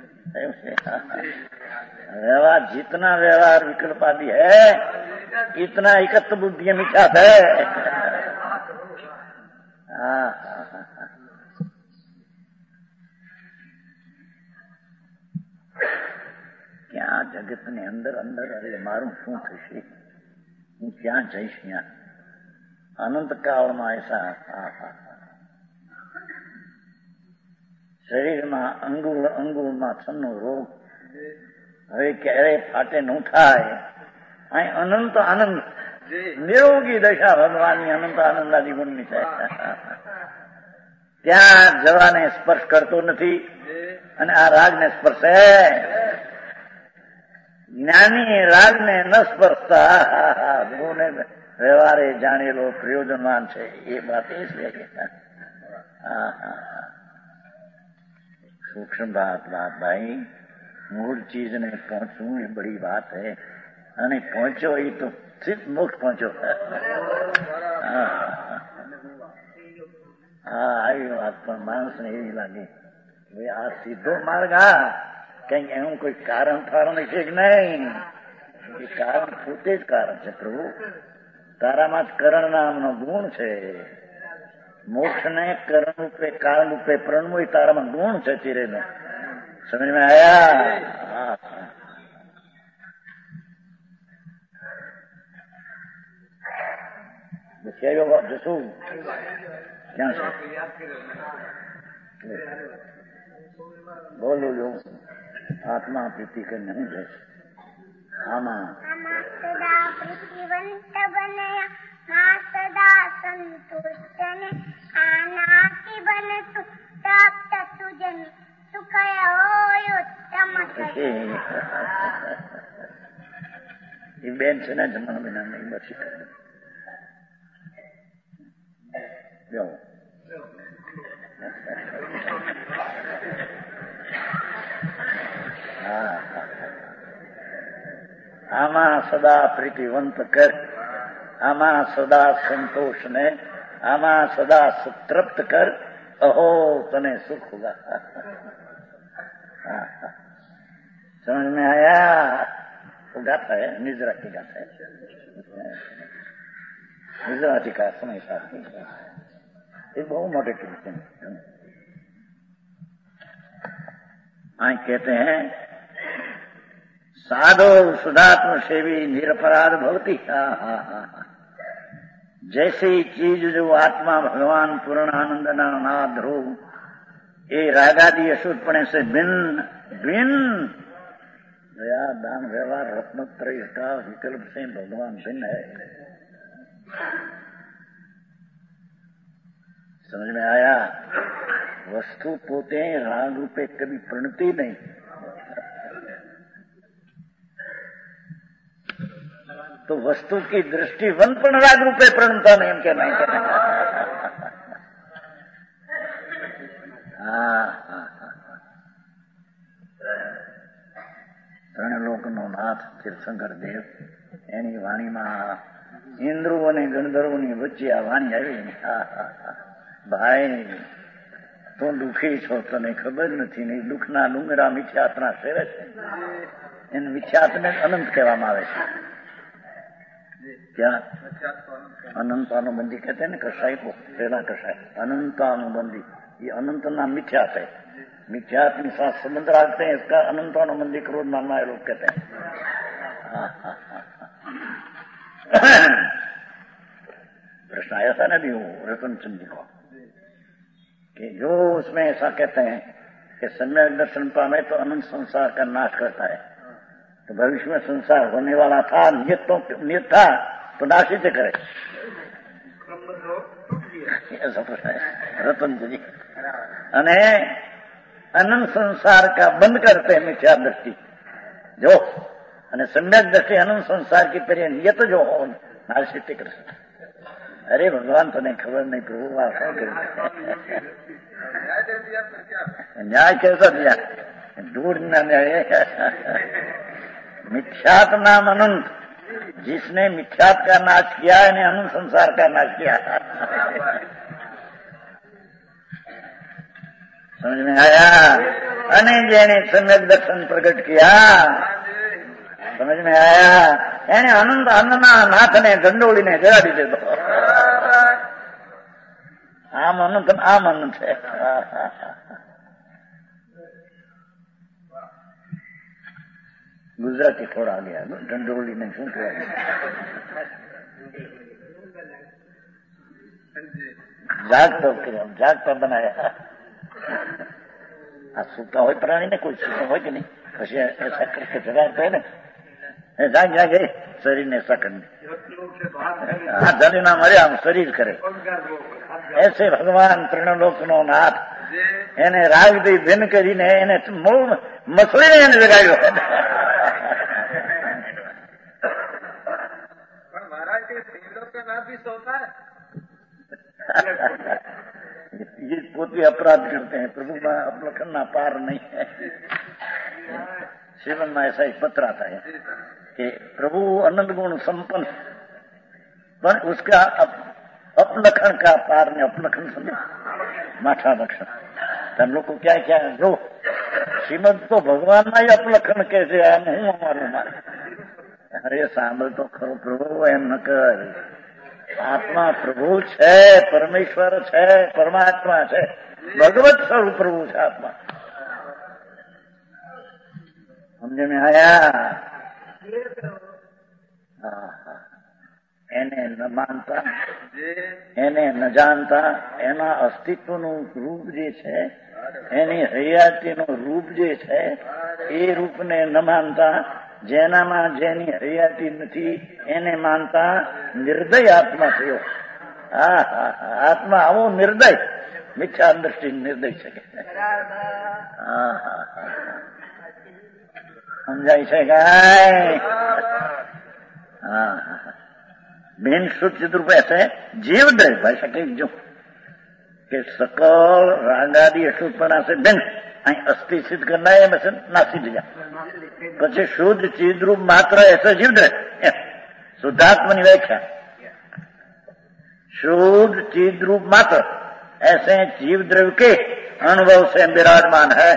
व्यवहार जितना व्यवहार विकल्प आदि है इतना एकत्र बुद्धि मिथ्यात है। क्या जगत ने अंदर अंदर अरे मारू शू थशे, हूँ क्या जईश ત્યાં अनंत कालમાં ऐसा શરીરમાં અંગુળ અંગુળમાં છન્નો રોગ હવે ક્યારેય ફાટે ન થાય। અહીં અનંત આનંદ નિરોગી દશા ભગવાનની અનંત આનંદાદી ગુણની છે। ત્યાં જવાને સ્પર્શ કરતો નથી અને આ રાગને સ્પર્શે। જ્ઞાની રાગને ન સ્પર્શતા ગુણને વ્યવહારે જાણેલો પ્રયોજનવાન છે, એ વાત એ છે। सूक्ष्म बात भाई, मूल चीज ने पहुंचू ये बड़ी बात है। अने पहुंचो ये तो सिर्फ मोक्ष पहुंचो। आई बात पर मानस ने यही लगे वे आ सीधो मार्ग कहीं एवं कोई कारण थारण है कि नहीं? ये कारण पोते ज कारण है। प्रभु तारा मत करण नाम नो गुण है। मोक्ष ने करण रूपे कारण रूपे प्रणमो तारा में गुण है। तेरे में समझ में आया? આવ્યો જશું ક્યાં છે બોલું જો આત્મા પ્રીતિ કરીને હું છે આમાં સદા પ્રીતિવંત બનયા મા સદા સંતુષ્ટ ને આનાથી બનતું તપ્ત સુજન સુખય હોય ઉત્તમ એ બેન છે ને જમણા બેના નહીં બચી કરે આમાં સદા પ્રીતિવંત કર આમાં સદા સંતોષ ને આમાં સદા તૃપ્ત કર अहो तने सुख होगा समझ में आया वो गाता है निजरा की गाता है निजरा जी का समय साथ ये बहुत मोटे कीमते हैं कहते हैं साधो सुधात्म सेवी निरपराध भवती जैसी चीज जो आत्मा भगवान पूर्ण आनंद नाद हो ये रागादि अशुद्धपणे से भिन्न दया दान व्यवहार रत्नत्रय का विकल्प से भगवान भिन्न है। समझ में आया? वस्तु पोते राग रूपे कभी प्रणती नहीं। तो वस्तु की दृष्टि वनपण राग रूपे प्रणता नहीं उनके नहीं करना। ત્રણલોકનો નાથ તીર્થંકર દેવ એની વાણીમાં ઇન્દ્રો અને ગંધર્વોની વચ્ચે આ વાણી આવી ભાઈ તું દુઃખી છો તને ખબર નથી ને દુઃખના ડુંગરા મિથ્યાતના શેરે છે એને મિથ્યાતને અનંત કહેવામાં આવે છે। क्या अनंतानुबंधी कहते हैं ना कषाय को पहला कषाय अनंतानुबंधी ये अनंत नाम मिथ्यात है। मिथ्यात के साथ संबंध रखते हैं इसका अनंतानुबंधी क्रोध नाम लोग कहते हैं। प्रश्न आया था ना भी वो रतनचंद जी को कि जो उसमें ऐसा कहते हैं कि सम्यक दर्शन पावे तो अनंत संसार का नाश करता है तो भविष्य में संसार होने वाला था नियत था तो नाशित करे ऐसा प्रश्न है रतन जी। अने अनंत संसार का बंद करते हैं मिथ्या दृष्टि जो अने सम्यक दृष्टि अनंत संसार की तरह नियत जो हो नाशित कर सकते। अरे भगवान तो नहीं खबर नहीं प्रभु न्याय कैसा दिया दूर न न्याय मिथ्यात नाम अनंत जिसने मिथ्यात का नाश किया है अनंत संसार का नाश किया। समझ में आया? अने जेने सम्यक दर्शन प्रकट किया समझ में आया? यानी अनंत अन्ना नाथ ने दंडोली ने जगाड़ी दे दो आम अनंत है। गुजराती थोड़ा आ गया डंडोली ने શું કહેવાય જાગતો બનાયા આ સૂતા હોય પ્રાણી ને કોઈ સૂતા હોય કે નહીં પછી ऐसा करके जगाते है ना जाग जागे शरीर ने ऐसा करने धनी ना मरे हम शरीर करे ऐसे भगवान त्रिलोक नो नाथ એને રાગ દી ભિન્ન કરીને એને મૂળ મસળીને એને જગાડ્યો। ये पोते अपराध करते हैं प्रभु अपलखन ना पार नहीं है। सेवन में ऐसा ही पत्र आता है कि प्रभु अनंत गुण संपन्न पर उसका अपलखन का पार ने अपलखन समझे माठा लक्षण हम लोग को क्या क्या जो श्रीमद तो भगवान ना ही अपलखन कैसे आया नहीं हमारे अरे सांभल तो खरो प्रभु एम न कर आत्मा प्रभु छे परमेश्वर छे परमात्मा छे भगवत स्वरूप प्रभु छे आत्मा समझ में आया? એને ન માનતા, એને ન જાણતા, એના અસ્તિત્વનું રૂપ જે છે, એની હયાતીનું રૂપ જે છે, એ રૂપને ન માનતા, જેનામાં જેની હયાતી નથી એને માનતા નિર્દય આત્મા થયો. આત્મા આવો નિર્દય, મિથ્યા દ્રષ્ટિ નિર્દય છે. સમજાય છે ગાય? बेन सूचित रूप ऐसे जीव द्रव्य भाषा के जो कि सकल रागादि अशुद्धपना से भिन्न अस्थि सिद्ध करना है, बस नासी दिया पचे शुद्ध चीज रूप मात्र ऐसा जीव द्रव्य शुद्धात्मा की व्याख्या शुद्ध चीज रूप मात्र ऐसे जीव द्रव्य के अनुभव से विराजमान है.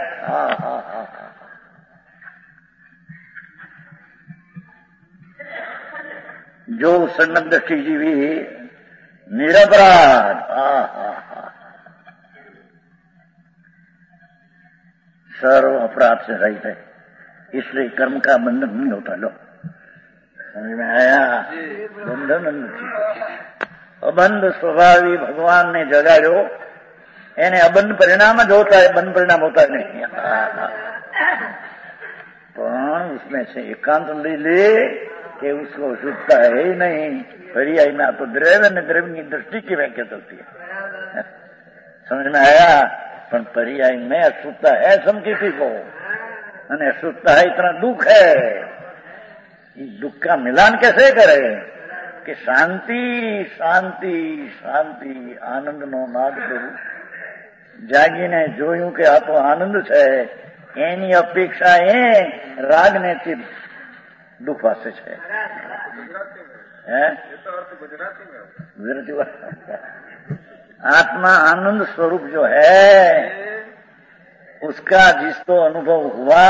जो सन्नत दृष्टि जीवी निरपराध सर्व अपराध से रहित है, इसलिए कर्म का बंधन नहीं होता. लो समझ में आया? बंधन नहीं. अबंध स्वभावी भगवान ने जगाड़ो, એને અબંધ પરિણામ જ होता है, बंध परिणाम होता है नहीं. પણ उसमें से एकांत ले ले कि उसको शुद्धता है ही नहीं. पर्याय में तो द्रव्य ने द्रव्य की दृष्टि की व्याख्या चलती है. समझ में आया? पर पर्याय में अशुद्धता है सम किसी को, અને अशुद्धता है इतना दुख है. दुख का मिलान कैसे करे कि शांति शांति शांति आनंद नो नाद करू. જાગીને જોયું કે આ તો આનંદ છે, એની અપેક્ષા એ રાગ ને ચિત્ત दुख वास्ते है. गुजराती आत्मा आनंद स्वरूप जो है उसका जिसको अनुभव हुआ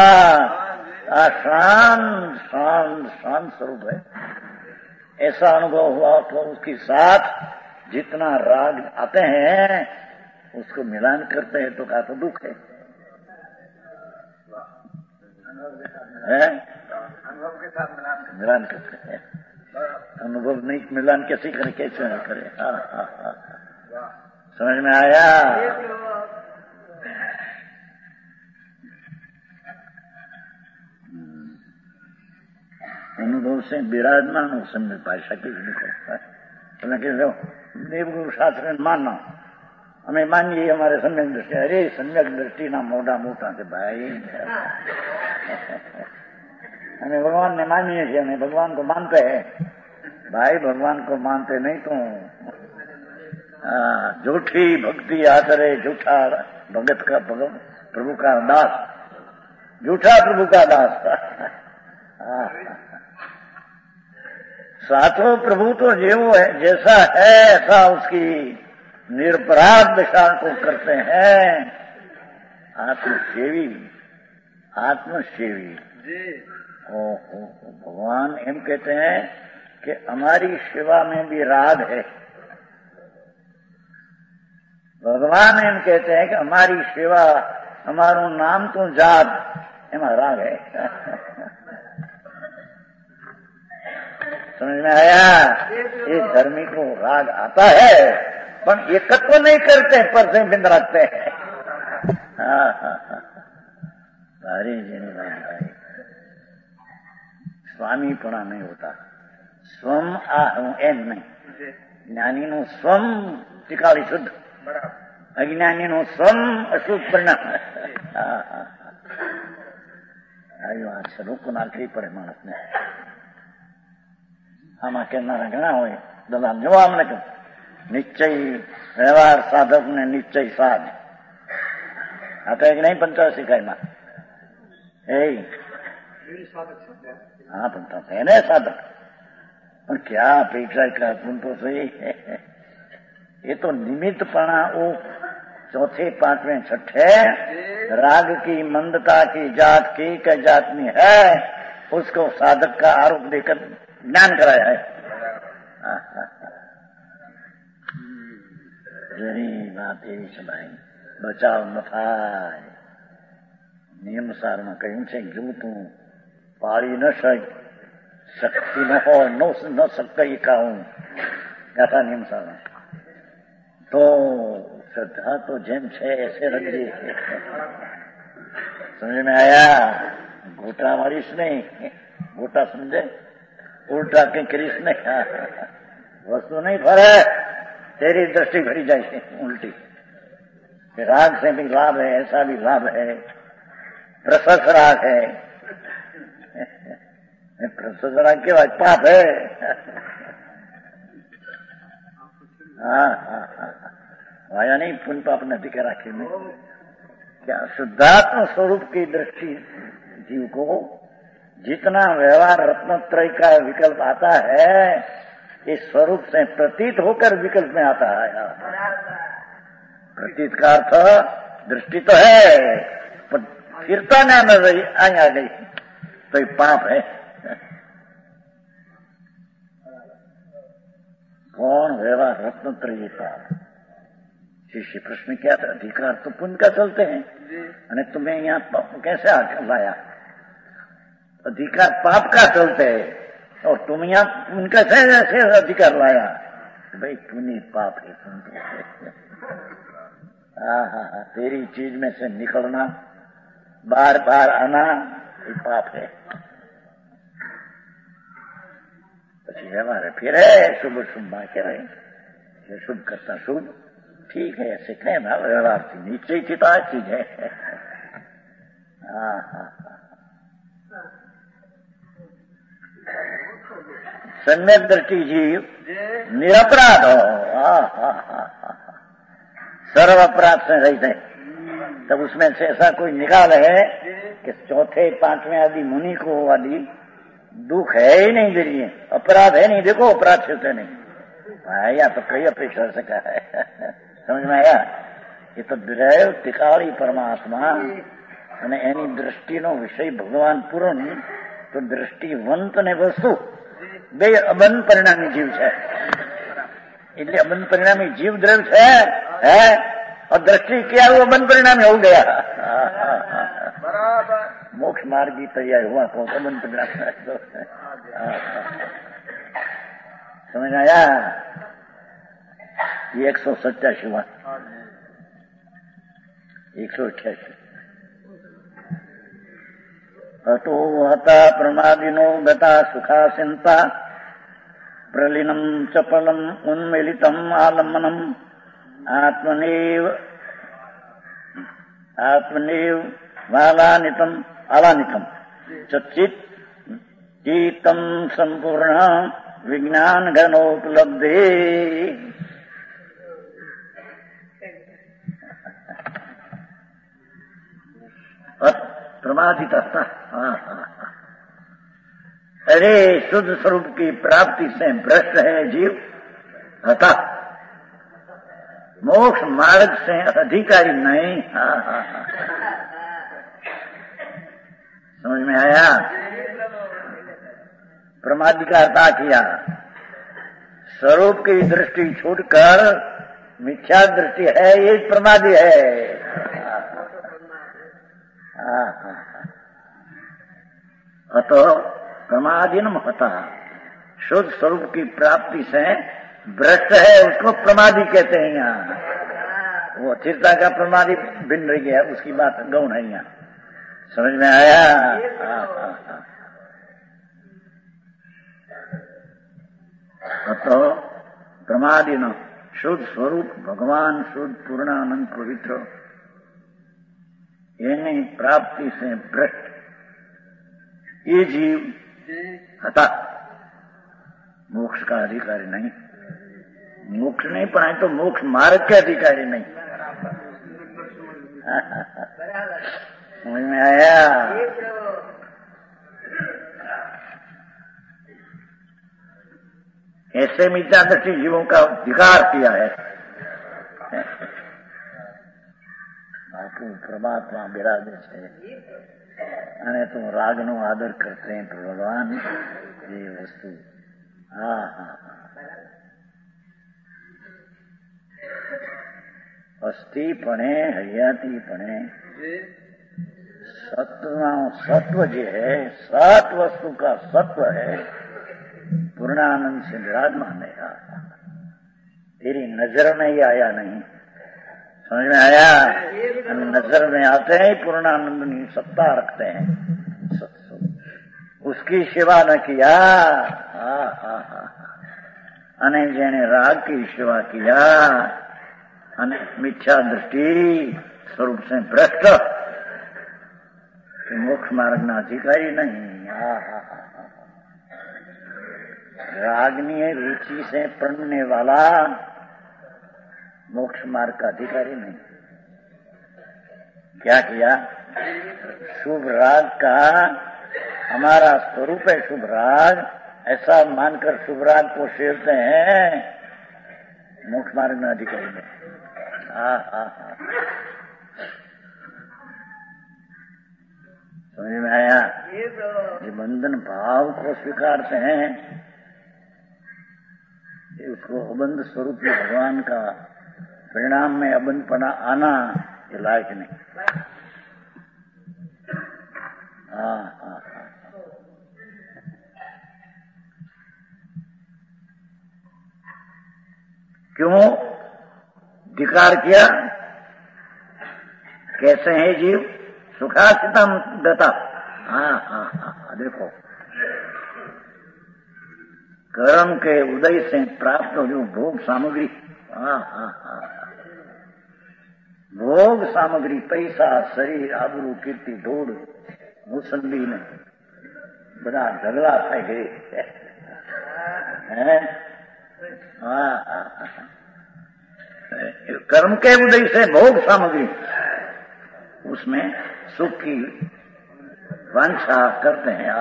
शांत शांत शांत स्वरूप है. ऐसा अनुभव हुआ तो उसके साथ जितना राग आते हैं उसको मिलान करते हैं तो का तो दुख है. अनुभव के साथ मिलान करते हैं. अनुभव नहीं मिलान कैसे करे, कैसे नहीं करे. समझ में आया? अनुभव से विराजमान हो समय भाषा की नहीं करता है. देवगुरु शास्त्र मानना हमें मानिए हमारे सम्यक दृष्टि. अरे सम्यक दृष्टि ना मोटा मोटा से भाई हमें भगवान ने मानिए थे, हमें भगवान को मानते हैं. भाई भगवान को मानते नहीं तो झूठी भक्ति आचरे झूठा भगत का प्रभु का दास, झूठा प्रभु का दास. साथों प्रभु तो जेवो है जैसा है ऐसा उसकी निरपराध दशा को करते हैं. आत्मसेवी आत्मसेवी. भगवान एम कहते हैं कि हमारी सेवा में भी राग है. भगवान एम कहते हैं कि हमारी सेवा हमारो नाम तो जात एમાં राग है. समझ में आया? ये धर्मी को राग आता है पर एकत्व नहीं करते, पर से बिंद रखते हैं. भारी जेनी भाई स्वामीपणा नहीं होता. स्वम आहूं एम नहीं. ज्ञानी નું સ્વમ ટીકાળી શુદ્ધ, અજ્ઞાની નું સ્વમ અશુદ્ધ પરિણામ. આવી વાત છે. લોકો નાખવી પડે માણસને. આમાં કહેનારા ઘણા હોય. દલાલ જોવા અમને કહ્યું નિશ્ચય વ્યવહાર સાધક ને નિશ્ચય સાધ. આ તો એક નહીં 85 કાયમાં हाँ बनता है ना साधक. और क्या अपेक्षा का तुम तो सही है. ये तो निमित्तपणा वो चौथे पांचवें छठे राग की मंदता की जात की जात में है, उसको साधक का आरोप देकर ज्ञान कराया है. जरी बात एवी છે ભાઈ. બચાવ ન થાય. નિયમસાર માં કહ્યું છે જો તું પાળી ન શક્તિ ન હોય ન સકઈ કાઉં ગાથા નિયમશાળા તો શ્રદ્ધા તો જેમ છે એસે રખજે. સમજ में आया? गोटा मारीश नहीं, गोटा समझे, उल्टा कहीं करीश नहीं. वस्तु नहीं फरे, तेरी दृष्टि भरी जाए उल्टी. राग से भी लाभ है, ऐसा भी लाभ है. प्रशस्त राग है, प्रशस्त राग के बाद पाप है. हाँ, आया नहीं पुण्य पाप नदी के राखी में. क्या शुद्धात्म स्वरूप की दृष्टि जीव को जितना व्यवहार रत्नत्रय का विकल्प आता है, इस स्वरूप से प्रतीत होकर विकल्प में आता है. प्रतीत का अर्थ दृष्टि तो है, पर फिरता न नजर आ गई तो ये पाप है. कौन व्यवहार रत्नत्रय पाप. शिष्य प्रश्न क्या था? अधिकार तो पुण्य का चलते हैं, अरे तुम्हें यहाँ कैसे लाया? अधिकार पाप का चलते है और तुम यहाँ पुण्य का कैसे अधिकार लाया? भाई पुण्य पाप है. हाँ, तेरी चीज में से निकलना, बार बार आना, ये पाप है. પછી व्यवहार है, फिर है शुभ शुभ बाकी रहे. शुभ करता शुभ ठीक है, ऐसे कहे ना व्यवहार की नीचे की तो चीज है. हाँ, सम्यक दृष्टि जीव निरपराध हो. सर्व अपराध से रहित है. तब उसमें से ऐसा कोई निकाल है कि चौथे पांचवें आदि मुनि को आदि दुख है ही नहीं दे रही है, अपराध है नहीं. देखो अपराध छूटे नहीं आया तो कई अपेक्षा से कहा है. समझ में आया? ये तो દ્રવ તિકાળી પરમાત્મા અને એની દ્રષ્ટિનો વિષય ભગવાન પૂરો નહીં તો દ્રષ્ટિવંત ને વસ્તુ બે અબંધ પરિણામી જીવ છે. એટલે અબંધ પરિણામી जीव દ્રવ है और दृष्टि किया वो अबंध परिणामी हो गया. बराबर मोक्ष मार्ग भी तैयार हुआ तो अबंध परिणाम. समझ आया? ये 187 हुआ. 188 अतो हता प्रमादिनो गता सुखासिन्ता प्रलीनं चपलम् उन्मीलितम् आलम्बनम् आत्मनेव आलानितम् चित् चीतम् सम्पूर्ण विज्ञान घनोपलब्धे. प्रमादित था. अरे शुद्ध स्वरूप की प्राप्ति से भ्रष्ट है जीव, अतः मोक्ष मार्ग से अधिकारी नहीं. समझ में आया? प्रमादि का अर्थ किया स्वरूप की दृष्टि छूटकर मिथ्या दृष्टि है, ये प्रमादी है. अतो प्रमादीनम होता शुद्ध स्वरूप की प्राप्ति से भ्रष्ट है, उसको प्रमादी कहते हैं. यहाँ वो चिरता का प्रमादी भिन्न रह गया, उसकी बात गौण है. यहाँ समझ में आया? अतो प्रमादीन शुद्ध स्वरूप भगवान शुद्ध पूर्णानंद पवित्र यानी प्राप्ति से भ्रष्ट ये जीव हता मोक्ष का अधिकारी नहीं. मोक्ष नहीं पाए तो मोक्ष मार्ग के अधिकारी नहीं. समझ में आया? ऐसे मिथ्या दृष्टि जीवों का अधिकार किया है. બાપુ પરમાત્મા બિરાજે છે અને તું રાગનો આદર કરશે ભગવાન એ વસ્તુ. અસ્થિપણે હયાતીપણે सत्व जो है सात वस्तु का सत्व है पूर्णानंद से विराजमान है. तेरी नजर में ही आया नहीं। समझ में आया? नजर में आते हैं पूर्णानंद सत्ता रखते हैं। उसकी सेवा न किया, अने जेने राग की सेवा किया, अने मिथ्या दृष्टि स्वरूप से भ्रष्ट, मोक्ष मार्ग ना अधिकारी नहीं। रागनीय रुचि से प्रणने वाला मोक्ष मार्ग का अधिकारी नहीं। क्या किया? शुभ राग का हमारा स्वरूप है शुभ राग, ऐसा मानकर शुभ राग को सेवते हैं, मोक्ष मार्ग में अधिकारी नहीं। समझ में आया? ये बंधन भाव को स्वीकारते हैं, उसको अबंध स्वरूप भगवान का परिणाम में अबंधपना आना ये लायक नहीं। क्यों धिकार किया? कैसे है जीव? सुखासितम गता। देखो, कर्म के उदय से प्राप्त हो जो भोग सामग्री, भोग सामग्री, पैसा, शरीर, आबरू, कीर्ति, धूड़, मुसल्ली ने बड़ा झगड़ा થઈ ગઈ है। कर्म के उदय से भोग सामग्री, उसमें सुख की वांछा करते हैं।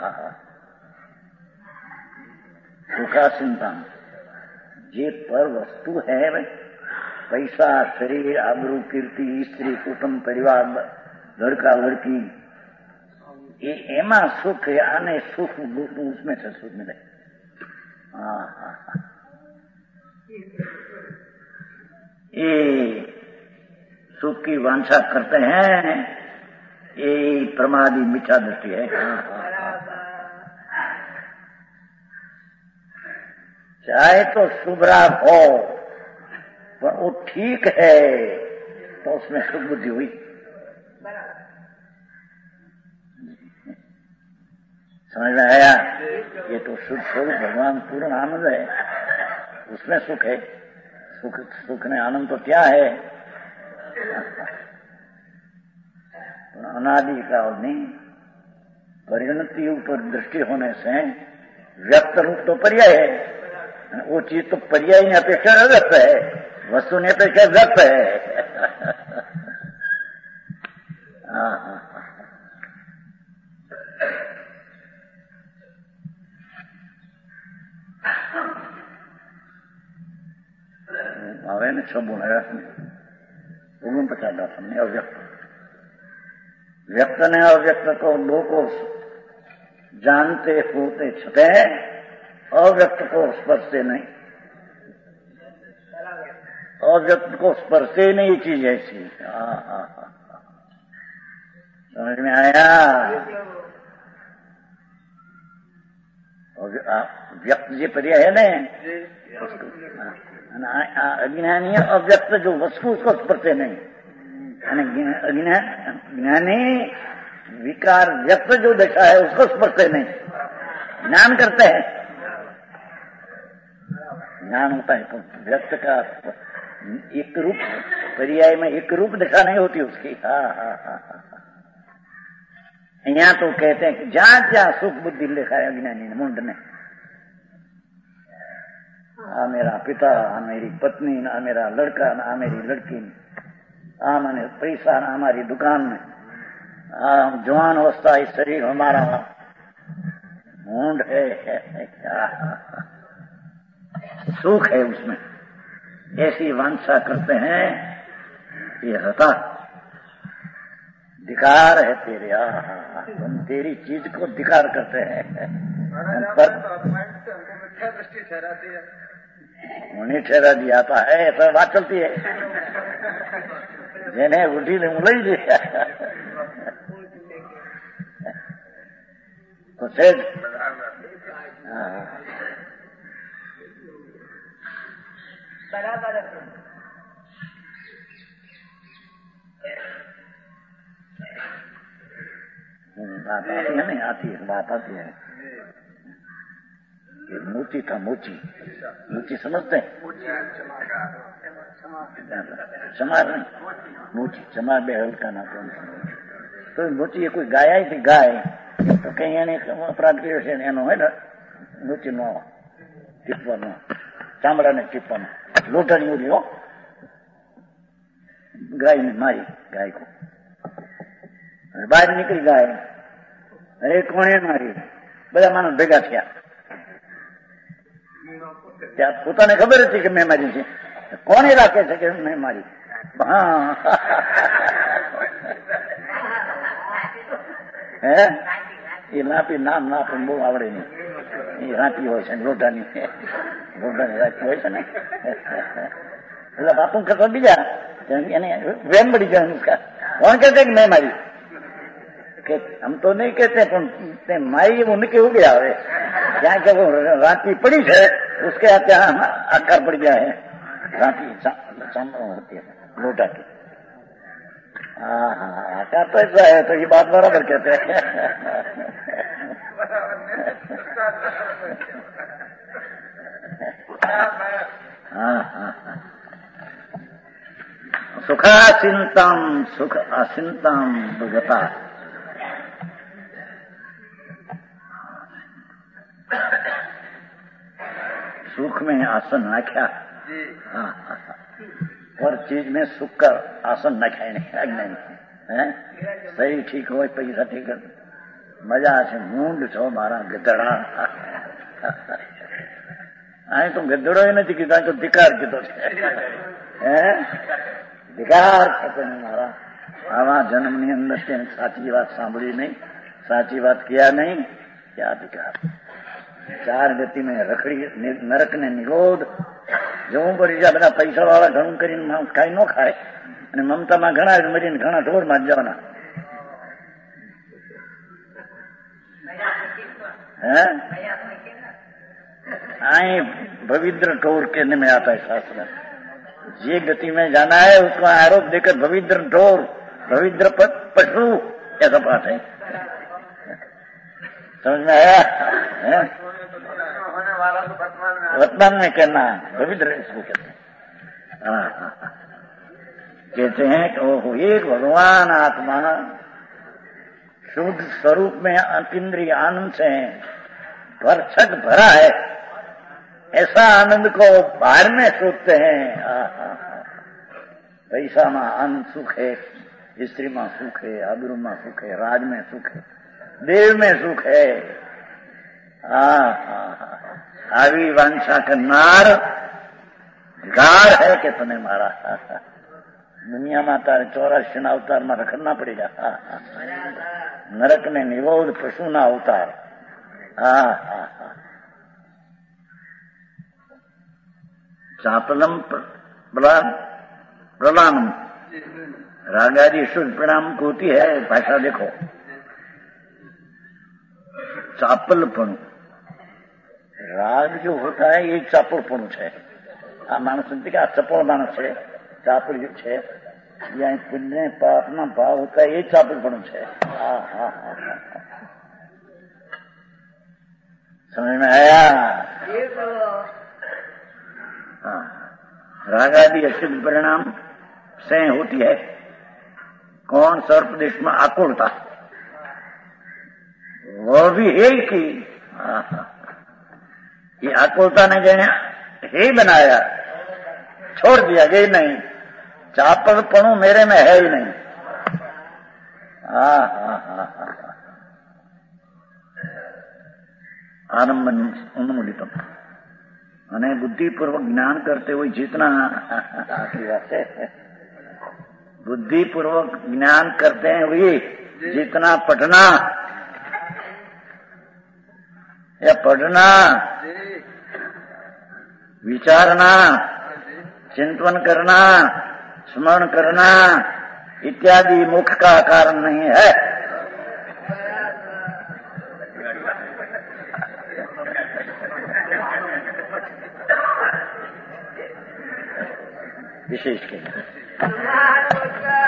सुखासिंता जे पर वस्तु है, पैसा, शरीर, आबरू, कीर्ति, स्त्री, कुटुंब, परिवार, लड़का लड़की, ये एमा सुख है। आने सुख उसमें से सुख मिले। ये सुख की वांछा करते हैं, ये प्रमादी मिथ्या दृष्टि है। चाहे तो शुभ राग हो, पर वो ठीक है तो उसमें सुख बुद्धि हुई। समझ में आया? ये तो शुद्ध स्वरूप भगवान पूर्ण आनंद है, उसमें सुख है। सुख ने आनंद तो क्या है? अनादि का नहीं, परिणति ऊपर दृष्टि होने से व्यक्त रूप तो पर्याय है। वो चीज तो पर्याय ने अपेक्षा व्यक्त है, वस्तु ने अपेक्षा व्यक्त है। હવે ને 6 ગુણ 49 ને અવ્યક્ત, व्यक्त ने अव्यक्त को दो को जानते होते छते, अव्यक्त को स्पर्शे नहीं। अव्यक्त को स्पर्शे नहीं चीज ऐसी। समझ में आया? व्यक्त जी पर्याय है ना, अज्ञानी अव्यक्त जो वस्तु उसको स्पर्शे नहीं। ज्ञानी विकार व्यक्त जो दशा है उसको स्पर्शे नहीं, ज्ञान करते हैं। ज्ञान होता है तो व्यक्त का एक रूप, पर्याय में एक रूप दशा नहीं होती उसकी। यहाँ तो कहते हैं कि जहां जहां सुख बुद्धि लिखा है अज्ञानी ने, मुंड ने, आ मेरा पिता, आ मेरी पत्नी, आ मेरा लड़का, आ मेरी लड़की, आ मैंने पैसा, आ हमारी दुकान में, जवान अवस्था इस शरीर हमारा मुंड है, क्या सुख है उसमें, ऐसी वांछा करते हैं। ये हता धिकार है तेरे। तुम तेरी चीज को धिकार करते हैं। पर दृष्टि ठहराती है, उन्हें ठहरा दिया था है, ऐसा बात चलती है। जिन्हें उठी ने मुलाई दिया तो सेठ बराबर बात आती है नहीं आती है, बात आती है। ये मोची था, मोची मोची समझते हैं? चमार नहीं, मोची चमार बे हल्का ना तो मोची ये कोई गाय आई थी, गाय तो कहीं એને અપરાધ કર્યો છે એનો હોય ને મોચીનો ટીપવાનો ચામડાને ટીપવાનો લોટાની ઉડી હો गाय ने मारी गाय को, बाहर निकली गाय, अरे कोने मारी, બધા માણસ ભેગા થયા, ત્યાં પોતાને ખબર હતી કે મેં મારી છે, કોને રાખે છે કે મેં મારી? હા હે એ લાપી નામ ના પણ બહુ આવડે નહીં, એ રાપી હોય છે લોટાની રાપી હોય છે ને, એટલે બાપુ કરતા બીજા એને વેમ પડી જાય उसका, कौन कहते कि मैं मारी? कि हम तो नहीं कहते पर मारी वो निकल हो गया है, क्या कि वो राती पड़ी है उसके हाथ आकार पड़ गया है, राती होती है लोटा की। हाँ आकार तो ऐसा है, तो ये बात बराबर कहते हैं। हाँ हाँ सुखाचिंतम सुख अचिंतम दुर्गता, सुख में आसन नाख्या, और चीज में सुख कर आसन नाख्या नहीं है, सही ठीक हो पैसा ठीक है, मजा છે મૂંડ છો મારા ગધડા, આ તો ગધડો નથી કીધા, તો ધિકાર કીધો છે, ધિકાર છે મારા, આવા જન્મની અંદર સાચી વાત સાંભળી નહીં, સાચી વાત કિયા નહીં, क्या ધિકાર? ચાર ગતિ में રખડી નરક ને નિરોધ, જવું પડી જાય, બધા પૈસા વાળા ઘણું કરીને માણસ ખાઈ ન ખાય, અને મમતામાં ઘણા મરીને ઘણા ઢોરમાં જ જવાના, है आए भविद्र ठोर कहने में आता है शास्त्र, ये गति में जाना है उसको आरोप देकर भविद्र ठोर, भविद्र पशु, ऐसा पाठ है, समझ में आया? वर्तमान में कहना है भविद्र, इसको कहते हैं। कहते हैं कि वो एक भगवान आत्मा शुद्ध स्वरूप में अतीन्द्रिय आनंद से भरछक भरा है, ऐसा आनंद को बाहर में सोचते हैं। पैसा में आनंद सुख है, स्त्री में सुख है, आबरू में सुख है, राज में सुख है, देव में सुख है। आवी वांछा करनार गार है कि तने मारा, दुनिया में तारे 84 अवतार में रखना पड़ेगा, नरक ने निरोध पशु ना अवतार। चापलम प्रलानम, रागादि शुद्ध प्रणाम होती है, भाषा देखो, चापलपणु, राग जो होता है ये चापलपणु है। आ मानस નથી કે આ ચપળ માણસ છે, ચાપલ છે, જ્યાં પુણ્ય પાપના ભાવ હોતા है ये ચાપલપણું છે। समझ में आया? रागादि अशुद्ध परिणाम से होती है कौन? सर्वप्रदेश में आकुलता, वो भी है कि ये आकुलता ने जो है बनाया, छोड़ दिया गई नहीं, चापलपणु मेरे में है ही नहीं। आरंभ उन्मूलितम, અને બુદ્ધિપૂર્વક જ્ઞાન કરते हुए जितना आखिरी बात है, बुद्धिपूर्वक ज्ञान करते हैं हुए जितना पढ़ना या पढ़ना, विचारना, चिंतन करना, स्मरण करना इत्यादि मोक्ष का कारण नहीं है। विशेष के लिए।